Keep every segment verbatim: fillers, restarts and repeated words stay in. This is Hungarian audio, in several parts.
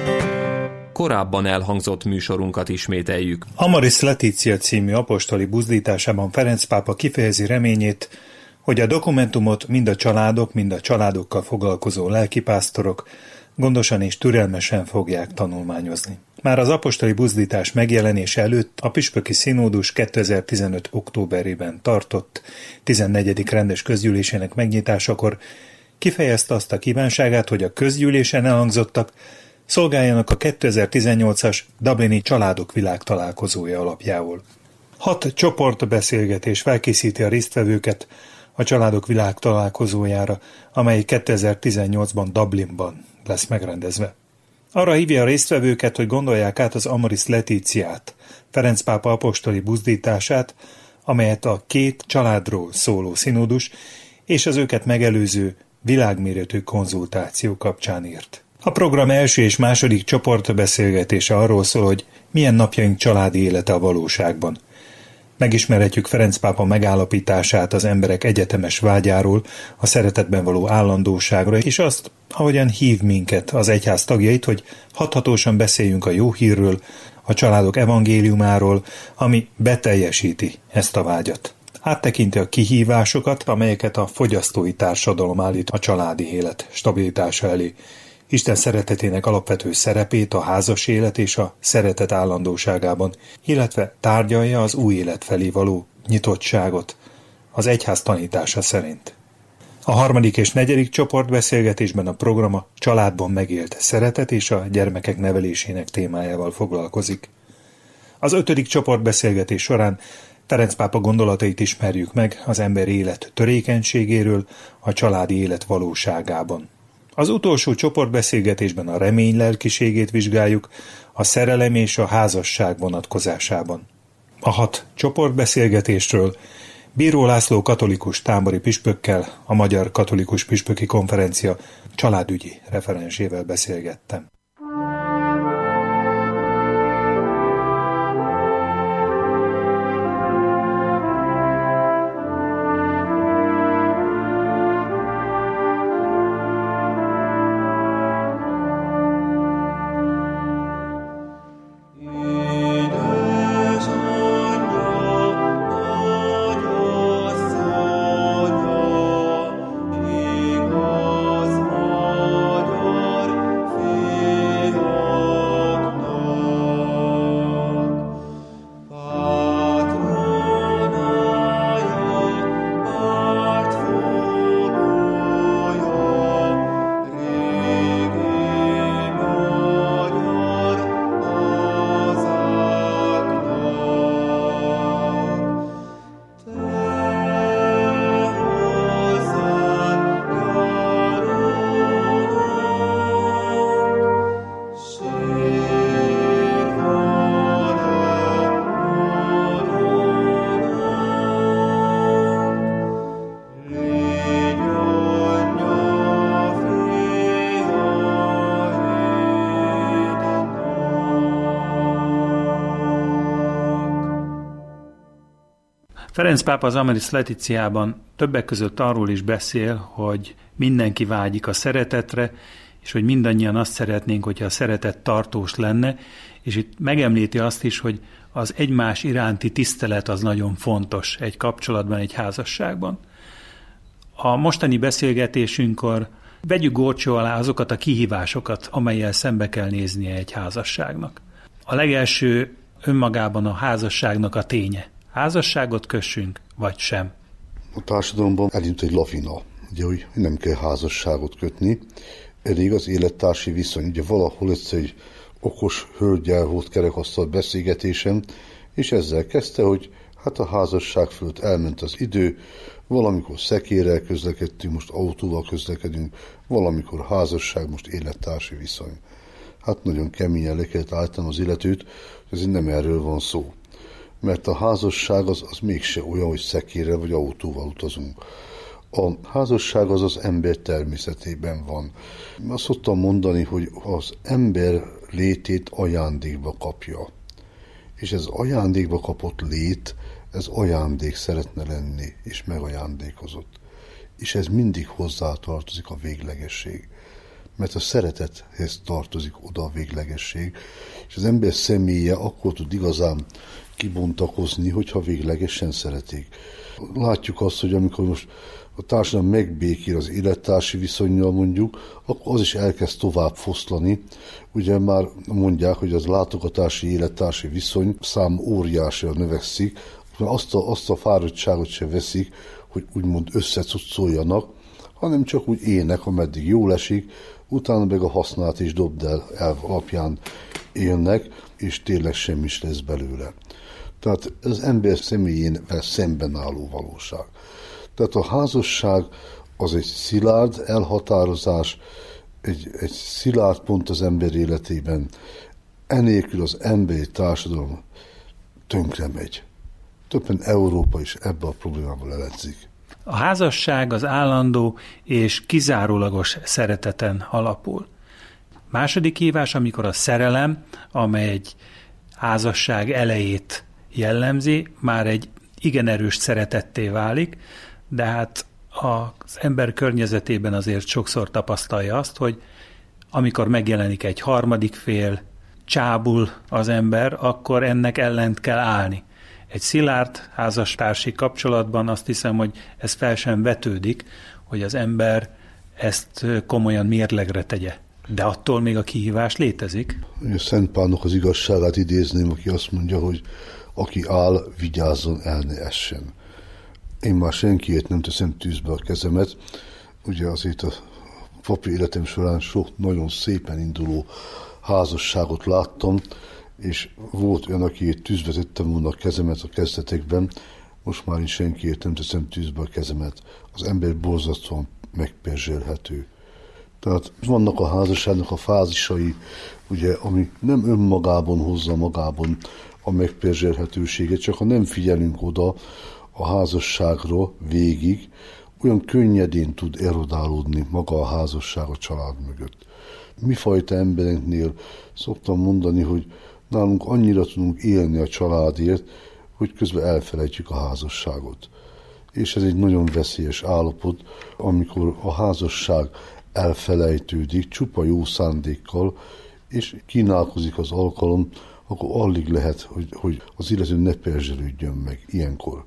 Korábban elhangzott műsorunkat ismételjük. Amoris Laetitia című apostoli buzdításában Ferenc pápa kifejezi reményét, hogy a dokumentumot mind a családok, mind a családokkal foglalkozó lelkipásztorok gondosan és türelmesen fogják tanulmányozni. Már az apostoli buzdítás megjelenése előtt a püspöki színódus kétezer-tizenöt. októberében tartott tizennegyedik rendes közgyűlésének megnyitásakor kifejezte azt a kívánságát, hogy a közgyűlésen elhangzottak szolgáljanak a kétezer-tizennyolcas Dublini Családok Világtalálkozója alapjául. Hat csoportbeszélgetés felkészíti a résztvevőket a Családok Világtalálkozójára, amely kétezer-tizennyolcban Dublinban lesz megrendezve. Arra hívja a résztvevőket, hogy gondolják át az Amoris Laetitiát, Ferenc pápa apostoli buzdítását, amelyet a két családról szóló színódus és az őket megelőző világméretű konzultáció kapcsán írt. A program első és második csoportbeszélgetése arról szól, hogy milyen napjaink családi élete a valóságban. Megismerhetjük Ferenc pápa megállapítását az emberek egyetemes vágyáról, a szeretetben való állandóságra, és azt, ahogyan hív minket, az egyház tagjait, hogy hathatósan beszéljünk a jó hírről, a családok evangéliumáról, ami beteljesíti ezt a vágyat. Áttekinti a kihívásokat, amelyeket a fogyasztói társadalom állít a családi élet stabilitása elé. Isten szeretetének alapvető szerepét a házas élet és a szeretet állandóságában, illetve tárgyalja az új élet felé való nyitottságot az egyház tanítása szerint. A harmadik és negyedik csoportbeszélgetésben a program a családban megélt szeretet és a gyermekek nevelésének témájával foglalkozik. Az ötödik csoportbeszélgetés során Ferenc pápa gondolatait ismerjük meg az ember élet törékenységéről a családi élet valóságában. Az utolsó csoportbeszélgetésben a remény lelkiségét vizsgáljuk a szerelem és a házasság vonatkozásában. A hat csoportbeszélgetésről Bíró László katolikus tábori püspökkel, a Magyar Katolikus Püspöki Konferencia családügyi referensével beszélgettem. Ferenc pápa az Amoris Laetitiában többek között arról is beszél, hogy mindenki vágyik a szeretetre, és hogy mindannyian azt szeretnénk, hogyha a szeretet tartós lenne, és itt megemlíti azt is, hogy az egymás iránti tisztelet az nagyon fontos egy kapcsolatban, egy házasságban. A mostani beszélgetésünkkor vegyük górcső alá azokat a kihívásokat, amellyel szembe kell néznie egy házasságnak. A legelső önmagában a házasságnak a ténye. Házasságot kössünk, vagy sem? A társadalomban elindult egy lavina, ugye, hogy nem kell házasságot kötni, elég az élettársi viszony. Ugye valahol egyszer egy okos hölgyel volt kerekasztal beszélgetésem, és ezzel kezdte, hogy hát a házasság fölött elment az idő, valamikor szekérrel közlekedtünk, most autóval közlekedünk, valamikor házasság, most élettársi viszony. Hát nagyon keményen le kellett állítanom az illetőt, hogy ez nem erről van szó. Mert a házasság az, az mégse olyan, hogy szekérrel vagy autóval utazunk. A házasság az az ember természetében van. Azt szoktam mondani, hogy az ember létét ajándékba kapja. És ez ajándékba kapott lét, ez ajándék szeretne lenni, és megajándékozott. És ez mindig hozzátartozik a véglegesség. mert a szeretethez tartozik oda a véglegesség, és az ember személye akkor tud igazán kibontakozni, hogyha véglegesen szeretik. Látjuk azt, hogy amikor most a társadalom megbékél az élettársi viszonnyal mondjuk, akkor az is elkezd tovább foszlani. Ugye már mondják, hogy az látogatási élettársi viszony szám óriásra növekszik, azt a, azt a fáradtságot se veszik, hogy úgymond összecuccoljanak, hanem csak úgy ének, ameddig jól esik, utána meg a hasznát és dobd el elv alapján élnek, és tényleg semmi is lesz belőle. Tehát az ember személyével szemben álló valóság. Tehát a házasság az egy szilárd elhatározás, egy, egy szilárd pont az ember életében. Enélkül az emberi társadalom tönkre megy. Többen Európa is ebbe a problémával eledzik. A házasság az állandó és kizárólagos szereteten alapul. Második hívás, amikor a szerelem, amely egy házasság elejét jellemzi, már egy igen erős szeretetté válik, de hát az ember környezetében azért sokszor tapasztalja azt, hogy amikor megjelenik egy harmadik fél, csábul az ember, akkor ennek ellent kell állni. Egy szilárd házastársi kapcsolatban azt hiszem, hogy ez fel sem vetődik, hogy az ember ezt komolyan mérlegre tegye. De attól még a kihívás létezik. Szent Pálnak az igazságát idézném, aki azt mondja, hogy aki áll, vigyázzon, el ne essen. Én már senkiért nem teszem tűzbe a kezemet. Ugye azért a papi életem során sok nagyon szépen induló házasságot láttam, és volt olyan, akiért tűzbe tettem volna a kezemet a kezdetekben, most már én senkiért nem teszem tűzbe a kezemet. Az ember borzasztóan megperzselhető. Tehát vannak a házasságnak a fázisai, ugye, ami nem önmagában hozza magában a megperzselhetőséget, csak ha nem figyelünk oda a házasságra végig, olyan könnyedén tud erodálódni maga a házasság a család mögött. Mifajta embereknél szoktam mondani, hogy nálunk annyira tudunk élni a családért, hogy közben elfelejtjük a házasságot. És ez egy nagyon veszélyes állapot, amikor a házasság elfelejtődik, csupa jó szándékkal, és kínálkozik az alkalom, akkor alig lehet, hogy, hogy az illető ne perzselődjön meg ilyenkor.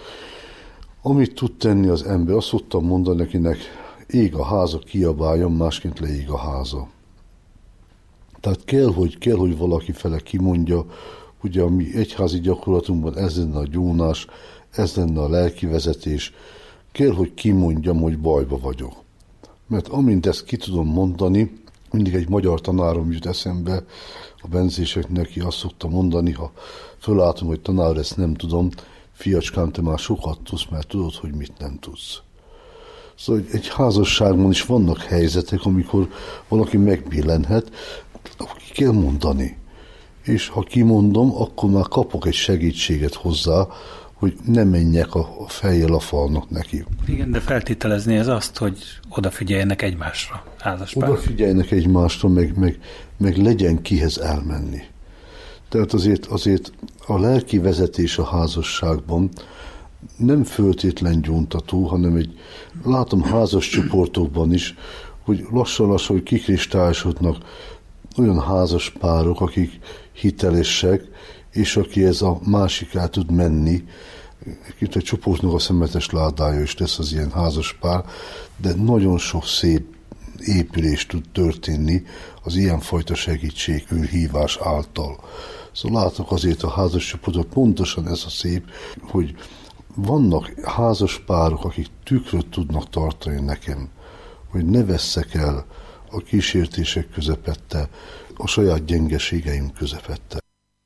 Amit tud tenni az ember, azt szoktam mondani nekinek, ég a háza, kiabáljon, másként leég a háza. Tehát kell, hogy, kell, hogy valaki fele kimondja, ugye a mi egyházi gyakorlatunkban ez lenne a gyónás, ez lenne a lelkivezetés, kell, hogy kimondjam, hogy bajba vagyok. Mert amint ezt ki tudom mondani, mindig egy magyar tanárom jut eszembe, a benzéseknek neki azt szokta mondani, ha fölálltom, hogy tanár, ezt nem tudom, fiacskám, te már sokat tudsz, mert tudod, hogy mit nem tudsz. Szóval egy házasságban is vannak helyzetek, amikor valaki megbillenhet, ki kell mondani. És ha kimondom, akkor már kapok egy segítséget hozzá, hogy ne menjek a fejjel a falnak neki. Igen, de feltételezni ez azt, hogy odafigyeljenek egymásra, házaspár. Odafigyeljenek egymásra, meg, meg, meg legyen kihez elmenni. Tehát azért, azért a lelki vezetés a házasságban nem föltétlen gyóntató, hanem egy, látom házas csoportokban is, hogy lassan-lassan, hogy kikristályosodnak olyan házas párok, akik hitelesek, és aki ez a másik el tud menni, itt a csoportnak a szemetes ládája is lesz az ilyen házas pár, de nagyon sok szép épülés tud történni az ilyenfajta segítséghívás által. Szóval látok azért a házas csoportot pontosan ez a szép, hogy vannak házas párok, akik tükröt tudnak tartani nekem, hogy ne vesszek el a kísértések közepette, a saját gyengeségeim közepette.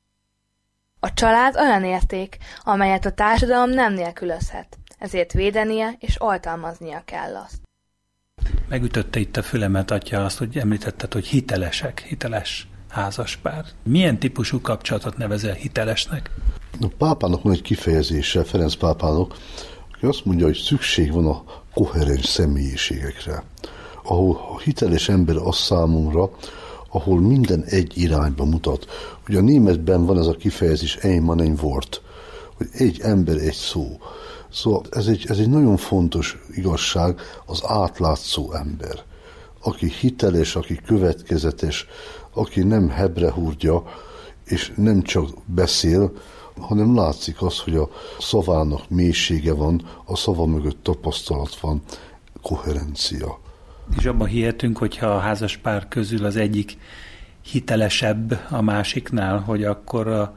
A család olyan érték, amelyet a társadalom nem nélkülözhet, ezért védenie és oltalmaznia kell azt. Megütötte itt a fülemet, atya, azt, hogy említetted, hogy hitelesek, hiteles házaspár. Milyen típusú kapcsolatot nevezel hitelesnek? A pápának van egy kifejezése, Ferenc pápának, aki azt mondja, hogy szükség van a koherens személyiségekre. Ahol a hiteles ember az számomra, ahol minden egy irányba mutat. Ugye a németben van ez a kifejezés ein Mann ein Wort, hogy egy ember, egy szó. Szóval ez egy, ez egy nagyon fontos igazság, az átlátszó ember. aki hiteles, aki következetes, aki nem hebrehúrja, és nem csak beszél, hanem látszik az, hogy a szavának mélysége van, a szava mögött tapasztalat van, koherencia. És abban hihetünk, hogyha a házaspár közül az egyik hitelesebb a másiknál, hogy akkor a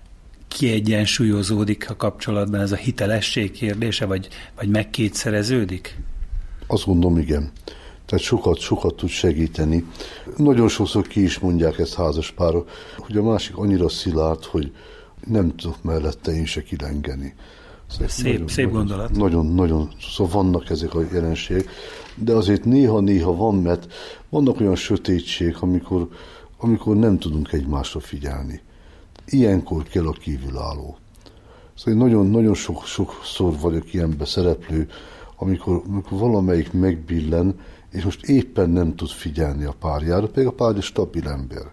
kiegyensúlyozódik a kapcsolatban ez a hitelesség kérdése, vagy, vagy megkétszereződik? Azt gondolom, igen. Tehát sokat, sokat tud segíteni. Nagyon sokszor ki is mondják ezt házaspárok, hogy a másik annyira szilárd, hogy nem tudok mellette én se kilengeni. Szóval szép, nagyon, szép gondolat. Nagyon, nagyon, szóval vannak ezek a jelenségek, de azért néha-néha van, mert vannak olyan sötétség, amikor, amikor nem tudunk egymásra figyelni. Ilyenkor kell a kívülálló. Szóval nagyon, nagyon sok, sokszor vagyok ilyenbe szereplő, amikor, amikor valamelyik megbillen, és most éppen nem tud figyelni a párjára, pedig a párja stabil ember.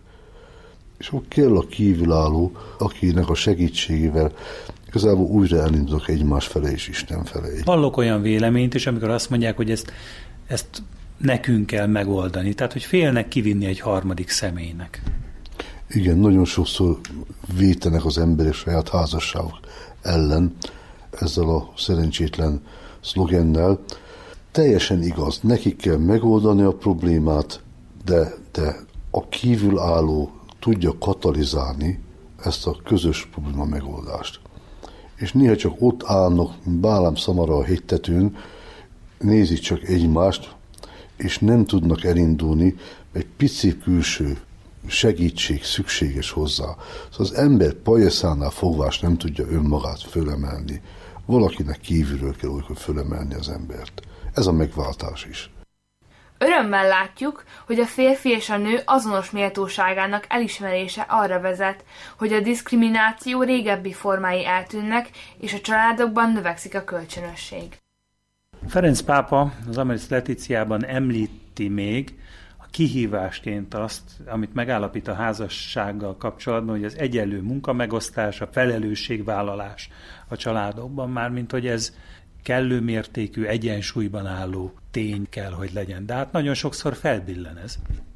És akkor kell a kívülálló, akinek a segítségével igazából újra elindulok egymás felé és Isten felé. Hallok olyan véleményt is, amikor azt mondják, hogy ezt, ezt nekünk kell megoldani, tehát hogy félnek kivinni egy harmadik személynek. Igen, nagyon sokszor vétenek az emberek saját házasságok ellen ezzel a szerencsétlen szlogennel. Teljesen igaz, nekik kell megoldani a problémát, de, de a kívülálló tudja katalizálni ezt a közös probléma megoldást. És néha csak ott állnak, mint Bálám szamara a hegytetőn, nézik csak egymást, és nem tudnak elindulni, egy pici külső segítség szükséges hozzá. Szóval az ember pajeszánál fogvás nem tudja önmagát fölemelni. Valakinek kívülről kell olykor fölemelni az embert. Ez a megváltás is. Örömmel látjuk, hogy a férfi és a nő azonos méltóságának elismerése arra vezet, hogy a diszkrimináció régebbi formái eltűnnek, és a családokban növekszik a kölcsönösség. Ferenc pápa az Amoris Laetitiában említi még a kihívásként azt, amit megállapít a házassággal kapcsolatban, hogy az egyenlő munkamegosztás, a felelősségvállalás a családokban, mármint hogy ez kellő mértékű, egyensúlyban álló tény kell, hogy legyen. De hát nagyon sokszor felbillen ez.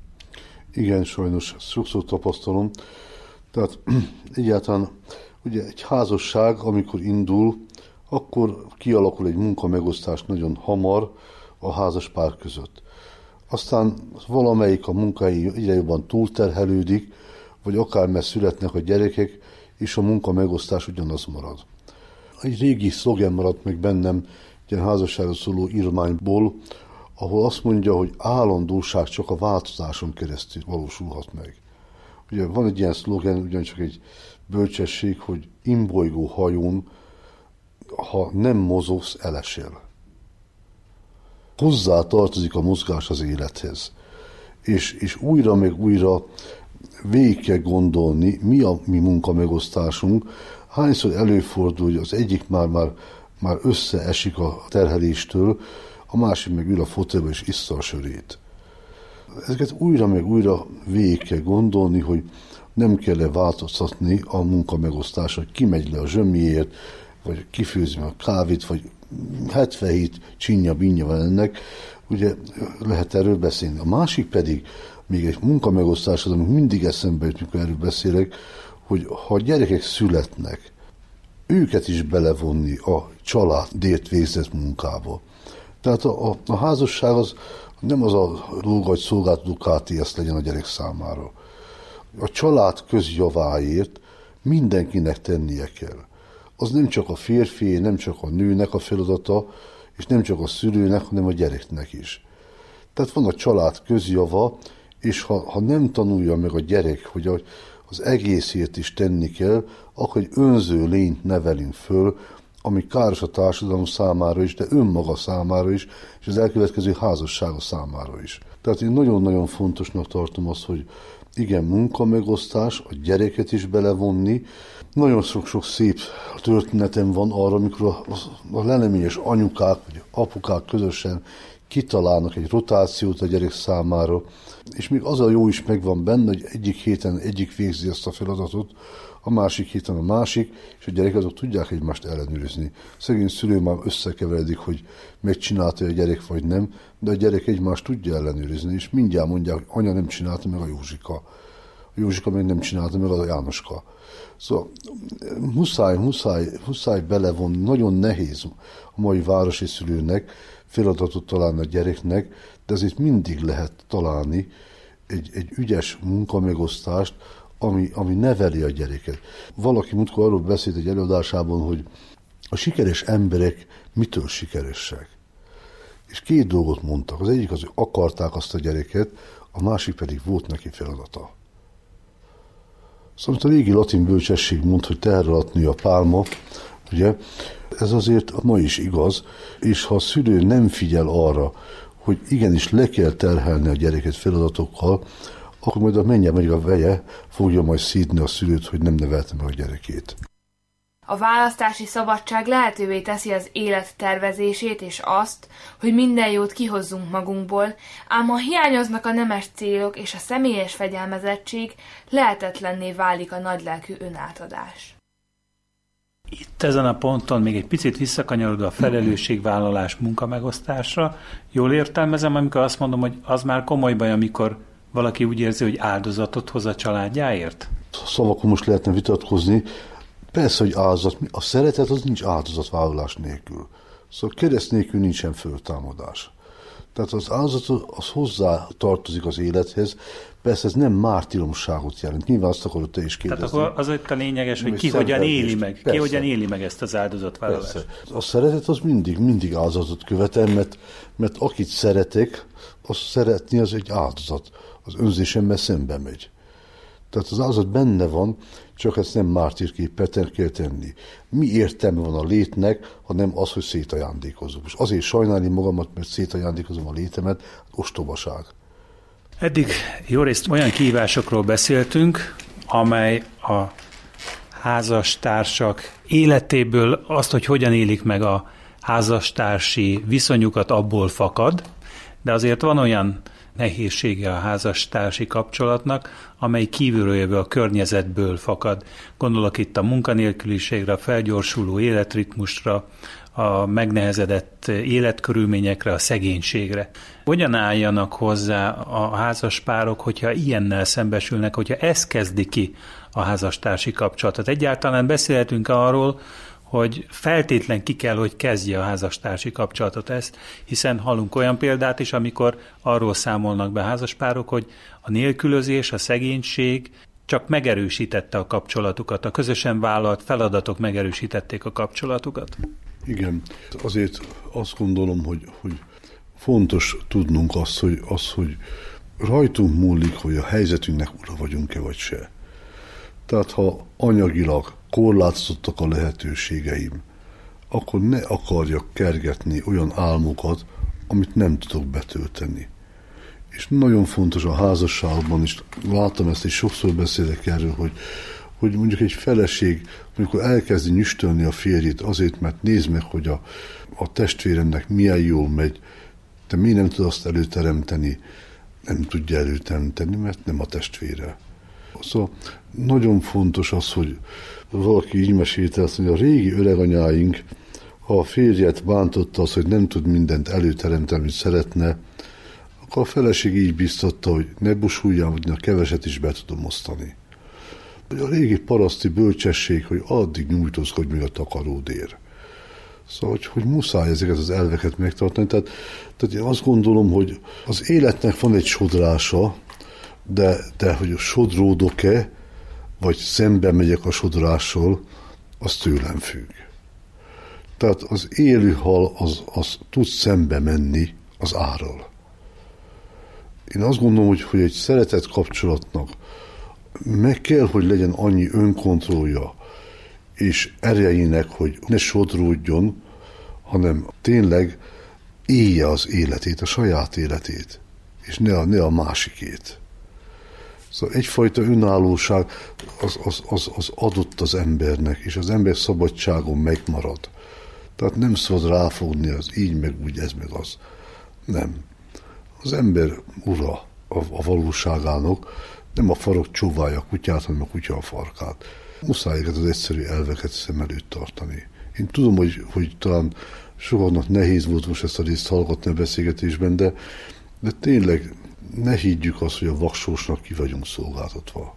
Igen, sajnos sokszor tapasztalom. Tehát egyáltalán ugye egy házasság, amikor indul, akkor kialakul egy munkamegosztás nagyon hamar a házaspár között. Aztán valamelyik a munkai egyre jobban túlterhelődik, vagy akár mert születnek a gyerekek, és a munkamegosztás ugyanaz marad. Egy régi szlogen maradt meg bennem, egy házasságról szóló írmányból, ahol azt mondja, hogy állandóság csak a változáson keresztül valósulhat meg. Ugye van egy ilyen szlogen, ugyancsak egy bölcsesség, hogy imbolygó hajón, ha nem mozogsz, elesel. Hozzá tartozik a mozgás az élethez. És, és újra meg újra végig kell gondolni, mi a mi munkamegosztásunk. Hányszor előfordul, hogy az egyik már, már, már összeesik a terheléstől, a másik meg ül a fotelbe és issza a sörét. Ezeket újra meg újra végig kell gondolni, hogy nem kell-e változtatni a munkamegosztásra, hogy ki megy le a zsömmiért, vagy kifőzi a kávét, vagy hetvenhét csinya-binja van ennek, ugye lehet erről beszélni. A másik pedig, még egy munkamegosztás az, amit mindig eszembe jut, mikor erről beszélek, hogy ha gyerekek születnek, őket is belevonni a családért végzett munkába. Tehát a, a, a házasság az nem az a dolga, hogy szolgáltató ká té es legyen a gyerek számára. A család közjaváért mindenkinek tennie kell. Az nem csak a férfi, nem csak a nőnek a feladata, és nem csak a szülőnek, hanem a gyereknek is. Tehát van a család közjava, és ha, ha nem tanulja meg a gyerek, hogy a, az egészért is tenni kell, akkor egy önző lényt nevelünk föl, ami káros a társadalom számára is, de önmaga számára is, és az elkövetkező házassága számára is. Tehát én nagyon-nagyon fontosnak tartom azt, hogy igen, munkamegosztás, a gyereket is belevonni. Nagyon sok-sok szép történetem van arra, amikor a, a leleményes anyukák vagy apukák közösen kitalálnak egy rotációt a gyerek számára, és még az a jó is megvan benne, hogy egyik héten egyik végzi ezt a feladatot, a másik héten a másik, és a gyerekek azok tudják egymást ellenőrizni. Szegény szülő már összekeveredik, hogy megcsinálta a gyerek vagy nem, de a gyerek egymást tudja ellenőrizni, és mindjárt mondják, hogy anya nem csinálta meg a Józsika. A Józsika meg nem csinálta meg a Jánoska. Szóval muszáj, muszáj, muszáj belevonni, nagyon nehéz a mai városi szülőnek feladatot találni a gyereknek, de ezért mindig lehet találni egy, egy ügyes munkamegosztást, ami, ami neveli a gyereket. Valaki múltkor arról beszélt egy előadásában, hogy a sikeres emberek mitől sikeresek. És két dolgot mondtak. Az egyik az, hogy akarták azt a gyereket, a másik pedig volt neki feladata. Szóval a régi latin bölcsesség mond, hogy teher alatt nő a pálma, ugye, ez azért ma is igaz, és ha a szülő nem figyel arra, hogy igenis le kell terhelni a gyereket feladatokkal, akkor majd a menje, vagy a veje fogja majd szídni a szülőt, hogy nem nevelte meg a gyerekét. A választási szabadság lehetővé teszi az élet tervezését és azt, hogy minden jót kihozzunk magunkból, ám ha hiányoznak a nemes célok és a személyes fegyelmezettség, lehetetlenné válik a nagylelkű önátadás. Itt ezen a ponton még egy picit visszakanyarodva a felelősségvállalás munkamegosztásra. Jól értelmezem, amikor azt mondom, hogy az már komoly baj, amikor valaki úgy érzi, hogy áldozatot hoz a családjáért? Szavakon most lehetne vitatkozni. Persze, hogy áldozat. A szeretet az nincs áldozatvállalás nélkül. Szóval kereszt nélkül nincsen föltámadás. Tehát az áldozat az hozzá tartozik az élethez. Persze ez nem mártíromságot jelent. Nyilván azt akarod te is kérdezni. Tehát akkor az itt a lényeges, hogy ki hogyan éli meg. Persze. Ki hogyan éli meg ezt az áldozatvállalást. Persze. A szeretet az mindig, mindig áldozatot követel, mert, mert akit szeretek, azt szeretni az egy áldozat. Az önzésemmel szembe megy. Tehát az áldozat benne van, csak ezt nem mártírképpen kell tenni. Mi értelme van a létnek, hanem az, hogy szétajándékozunk. És azért sajnálni magamat, mert szétajándékozom a létemet, ostobaság. Eddig jó részt olyan kihívásokról beszéltünk, amely a házastársak életéből azt, hogy hogyan élik meg a házastársi viszonyukat, abból fakad, de azért van olyan nehézsége a házastársi kapcsolatnak, amely kívülről jövő a környezetből fakad. Gondolok itt a munkanélküliségre, a felgyorsuló életritmusra, a megnehezedett életkörülményekre, a szegénységre. Hogyan álljanak hozzá a házaspárok, hogyha ilyennel szembesülnek, hogyha ez kezdi ki a házastársi kapcsolatot? Egyáltalán beszélhetünk arról, hogy feltétlen ki kell, hogy kezdje a házastársi kapcsolatot ezt, hiszen hallunk olyan példát is, amikor arról számolnak be házaspárok, hogy a nélkülözés, a szegénység csak megerősítette a kapcsolatukat, a közösen vállalt feladatok megerősítették a kapcsolatukat. Igen, azért azt gondolom, hogy, hogy fontos tudnunk azt, hogy, az, hogy rajtunk múlik, hogy a helyzetünknek ura vagyunk-e vagy se. Tehát ha anyagilag korlátozottak a lehetőségeim, akkor ne akarjak kergetni olyan álmokat, amit nem tudok betölteni. És nagyon fontos a házasságban is, láttam ezt, és sokszor beszélek erről, hogy, hogy mondjuk egy feleség, amikor elkezdi nyüstölni a férjét azért, mert nézd meg, hogy a, a testvéremnek milyen jól megy, te miért nem tud azt előteremteni? Nem tudja előteremteni, mert nem a testvére. Szóval nagyon fontos az, hogy valaki így mesélte azt, hogy a régi öreganyáink, ha a férjet bántotta az, hogy nem tud mindent előteremteni, amit szeretne, akkor a feleség így biztatta, hogy ne busuljál, hogy a keveset is be tudom osztani. A régi paraszti bölcsesség, hogy addig nyújtózkodj, míg a takaród ér. Szóval, hogy, hogy muszáj ezeket az elveket megtartani. Tehát, tehát én azt gondolom, hogy az életnek van egy sodrása, de, de hogy sodródok-e, vagy szembe megyek a sodrással, az tőlem függ. Tehát az élő hal az, az tud szembe menni az árral. Én azt gondolom, hogy, hogy egy szeretett kapcsolatnak meg kell, hogy legyen annyi önkontrollja és erejének, hogy ne sodródjon, hanem tényleg élje az életét, a saját életét, és ne a, ne a másikét. Szóval egyfajta önállóság az, az, az, az adott az embernek, és az ember szabadságon megmarad. Tehát nem szabad ráfogni az így, meg úgy, ez, meg az. Nem. Az ember ura a, a valóságának, nem a farok csóválja a kutyát, hanem a kutya a farkát. Muszáj ezeket az egyszerű elveket szem előtt tartani. Én tudom, hogy, hogy talán sokaknak nehéz volt most ezt a részt hallgatni a beszélgetésben, de, de tényleg ne higgyük azt, hogy a vaksósnak ki vagyunk szolgáltatva.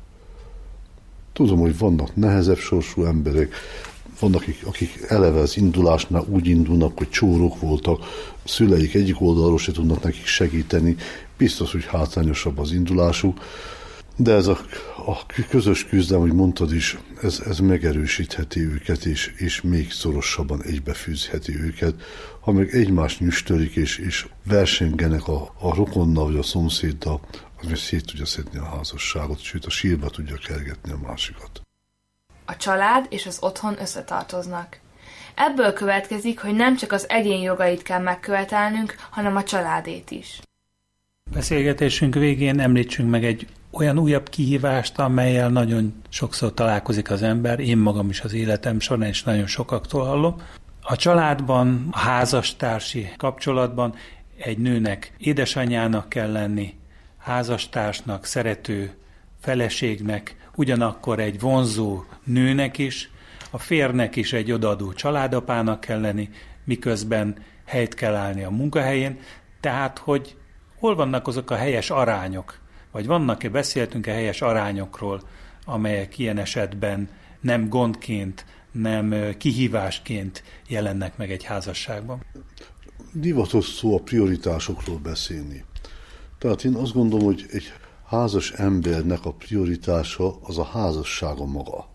Tudom, hogy vannak nehezebb sorsú emberek, vannak, akik, akik eleve az indulásnál úgy indulnak, hogy csórok voltak, szüleik egyik oldalról se tudnak nekik segíteni, biztos, hogy hátrányosabb az indulásuk, de ez a, a közös küzdelem, hogy mondtad is, ez, ez megerősítheti őket, és, és még szorosabban egybefűzheti őket. Ha meg egymást nyüstölik, és, és versengenek a, a rokonnal vagy a szomszéddal, az még szét tudja szedni a házasságot, sőt a sírba tudja kergetni a másikat. A család és az otthon összetartoznak. Ebből következik, hogy nem csak az egyén jogait kell megkövetelnünk, hanem a családét is. Beszélgetésünk végén említsünk meg egy olyan újabb kihívást, amellyel nagyon sokszor találkozik az ember, én magam is az életem során is nagyon sokaktól hallom. A családban, a házastársi kapcsolatban egy nőnek édesanyjának kell lenni, házastársnak, szerető feleségnek, ugyanakkor egy vonzó nőnek is, a férnek is egy odaadó családapának kell lenni, miközben helyt kell állni a munkahelyén, tehát hogy hol vannak azok a helyes arányok, vagy vannak-e, beszéltünk-e helyes arányokról, amelyek ilyen esetben nem gondként, nem kihívásként jelennek meg egy házasságban? Divatos szó a prioritásokról beszélni. Tehát én azt gondolom, hogy egy házas embernek a prioritása az a házassága maga.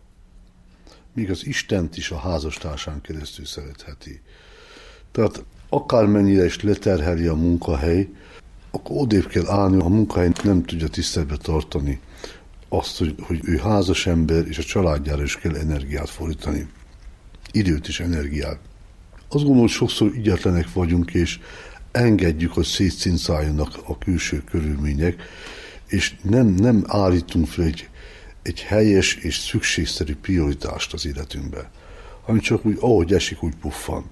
Míg az Istent is a házastársán keresztül szeretheti. Tehát akármennyire is leterheli a munkahely, akkor odébb kell állni, a munkahely nem tudja tiszteletbe tartani azt, hogy, hogy ő házas ember, és a családjára is kell energiát fordítani. Időt és energiát. Azt gondolom, hogy sokszor ügyetlenek vagyunk, és engedjük, hogy szétszincáljanak a külső körülmények, és nem, nem állítunk fel egy, egy helyes és szükségszerű prioritást az életünkbe, hanem csak úgy, ahogy esik, úgy puffan.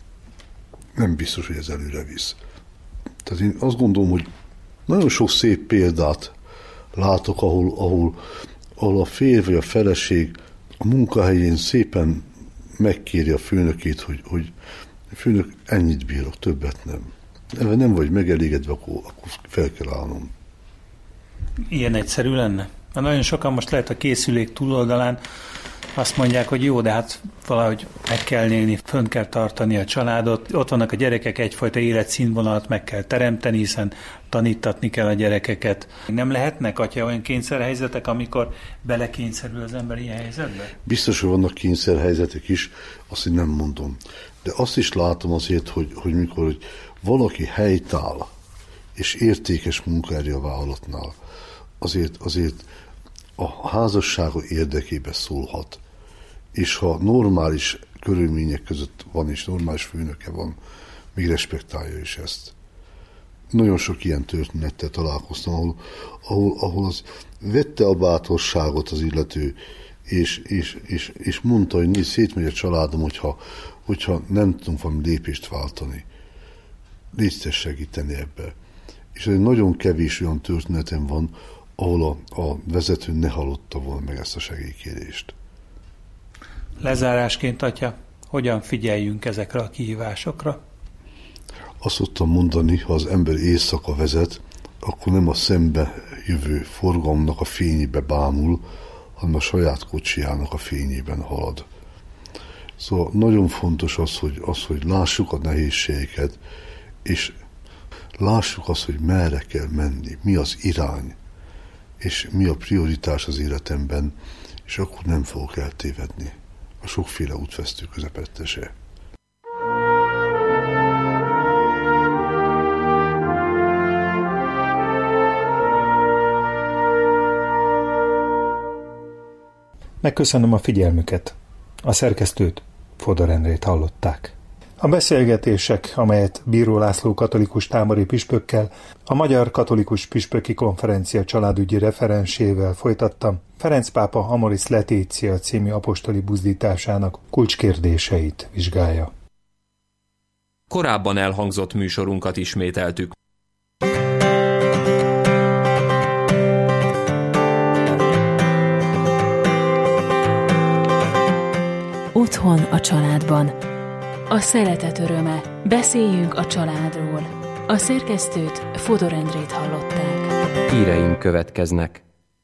Nem biztos, hogy ez előre visz. Tehát én azt gondolom, hogy nagyon sok szép példát látok, ahol, ahol, ahol a férj vagy a feleség a munkahelyén szépen megkéri a főnökét, hogy, hogy főnök, ennyit bírok, többet nem. Ebben nem vagy megelégedve, akkor, akkor fel kell állnom. Ilyen egyszerű lenne? Na, nagyon sokan most lehet a készülék túloldalán azt mondják, hogy jó, de hát valahogy meg kell élni, fönn kell tartani a családot, ott vannak a gyerekek, egyfajta életszínvonalat meg kell teremteni, hiszen tanítatni kell a gyerekeket. Nem lehetnek, atya, olyan kényszerhelyzetek, amikor belekényszerül az ember ilyen helyzetbe? Biztos, hogy vannak kényszerhelyzetek is, azt én nem mondom. De azt is látom azért, hogy, hogy mikor hogy valaki helytáll és értékes munkaerő a vállalatnál, azért, azért a házassága érdekébe szólhat. És ha normális körülmények között van, és normális főnöke van, még respektálja is ezt. Nagyon sok ilyen történettel találkoztam, ahol, ahol, ahol az vette a bátorságot az illető, és, és, és, és mondta, hogy nézd, szétmegy a családom, hogyha, hogyha nem tudunk valami lépést váltani. Légy te segíteni ebbe. És egy nagyon kevés olyan történetem van, ahol a, a vezető ne hallotta volna meg ezt a segélykérést. Lezárásként, atya, hogyan figyeljünk ezekre a kihívásokra? Azt szoktam mondani, ha az ember éjszaka vezet, akkor nem a szembe jövő forgalomnak a fényébe bámul, hanem a saját kocsijának a fényében halad. Szóval nagyon fontos az, hogy, az, hogy lássuk a nehézségeket, és lássuk azt, hogy merre kell menni, mi az irány, és mi a prioritás az életemben, és akkor nem fogok eltévedni a sokféle útvesztő közepette se. Megköszönöm a figyelmüket. A szerkesztőt, Fodor Endrét hallották. A beszélgetések, amelyet Bíró László katolikus tábori püspökkel, a Magyar Katolikus Püspöki Konferencia családügyi referensével folytattam, Ferenc pápa Amoris Laetitia című apostoli buzdításának kulcskérdéseit vizsgálja. Korábban elhangzott műsorunkat ismételtük. Otthon a családban. A szeretet öröme. Beszéljünk a családról. A szerkesztőt, Fodor Endrét hallották. Híreink következnek.